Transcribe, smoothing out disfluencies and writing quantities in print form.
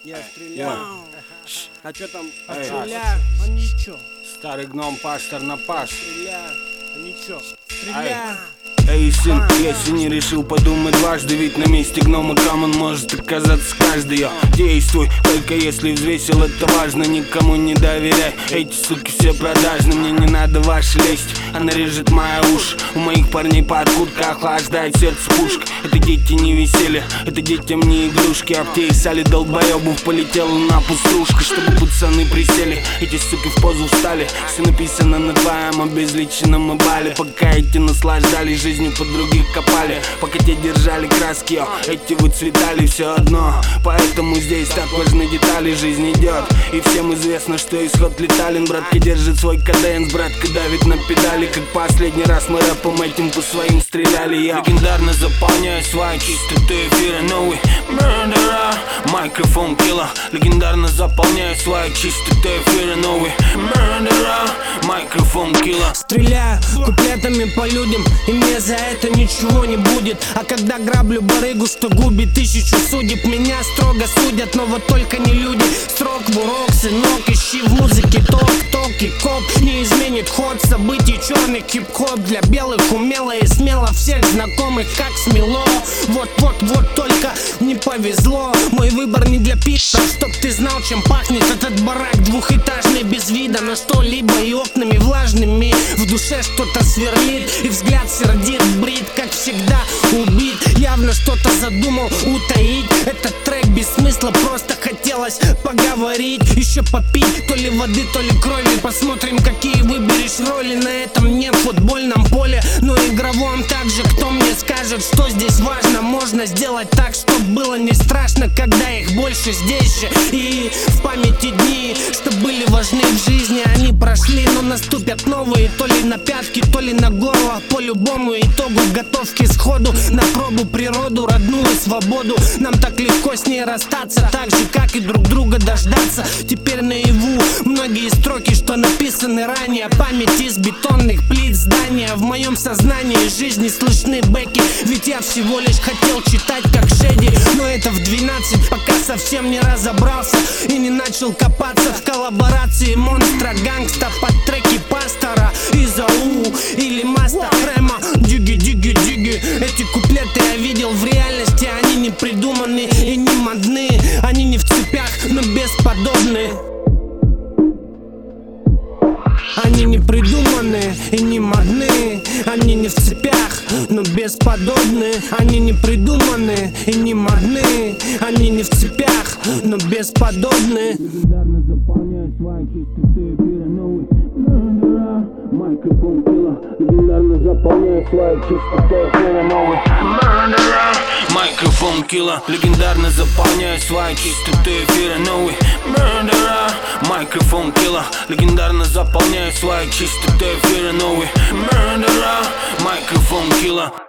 Я стреляю. А чё там? Стреляю, а ничего. Старый гном, пастор на пас. Стреляю, а ничего. Стреляю. Эй, сын, если не решил, подумай дважды. Ведь на месте гнома камон может оказаться каждый. Действуй, только если взвесил, это важно. Никому не доверяй, эти суки все продажны. Мне не надо ваши лезть, она режет мои уши. У моих парней под курткой охлаждает сердце пушка. Это дети не веселья, это детям не игрушки. Аптеи сали долбоебов полетела на пуструшка. Чтобы пацаны присели, эти суки в позу встали. Все написано на твоем обезличенном бале. Пока эти наслаждались жизнью, под других копали. Пока те держали краски, эти выцветали все одно. Поэтому здесь так важны детали. Жизнь идет, и всем известно, что исход летален. Братка держит свой каденс, братка давит на педали. Как последний раз мы рэпом этим по своим стреляли. Я легендарно заполняю свои чистоты эфира. Новый murderer, микрофон килла. Легендарно заполняю свои чистоты эфира. Новый murderer, микрофон килла. Стреляю куплетами по людям, и мне за это ничего не будет. А когда граблю барыгу, что губит тысячу судеб, меня строго судят, но вот только не люди. Строк в урок, сынок, ищи в музыке ток и коп не изменит ход событий. Черный хип-хоп для белых умело и смело всех знакомых, как смело. Вот только не повезло. Мой выбор не для пита, чтоб ты знал, чем пахнет этот барак двухэтажный, без вида на что-либо и окнами влажными. В душе что-то сверлит, и взгляд сердит, брит, как всегда убит. Явно что-то задумал утаить. Этот трек без смысла, просто хотелось поговорить. Еще попить то ли воды, то ли крови. Посмотрим, какие выберешь роли на этом не футбольном поле, но игровом также. Кто мне скажет, что здесь важно? Можно сделать так, чтобы было не страшно, когда их больше здесь же. И в памяти дни, что были важны в жизни, они прошли, но наступят новые. То ли на пятки, то ли на горло. По любому итогу готовки сходу на пробу природу, родную свободу. Нам так легко с ней расстаться, так же, как и друг друга дождаться. Теперь наяву многие строки, что написаны ранее. Память из бетонных плит здания. В моем сознании жизни слышны бэки. Ведь я всего лишь хотел читать как Шеди, но это в 12, пока совсем не разобрался и не начал копаться в коллаборации монстра гангста под треки пастора Изау или Маста Крема. Диги. Эти куплеты я видел в реальности. Они не придуманы и не модны. Они не в цепях, но бесподобны. Они не придуманы и не модны. Они не в цепях, но бесподобны. Они не придуманы и не модны. Они не в цепях, но бесподобны. Легендарно заполняю свои чистоты эфира. Новый murderer, микрофон килла. Легендарно заполняю свои чистоты эфира. Новый murderer, микрофон килла. Легендарно заполняю свои чистоты эфира. Новый murderer, микрофон килла. Легендарно заполняю свои чистоты эфира. Новый murderer, микрофон килла.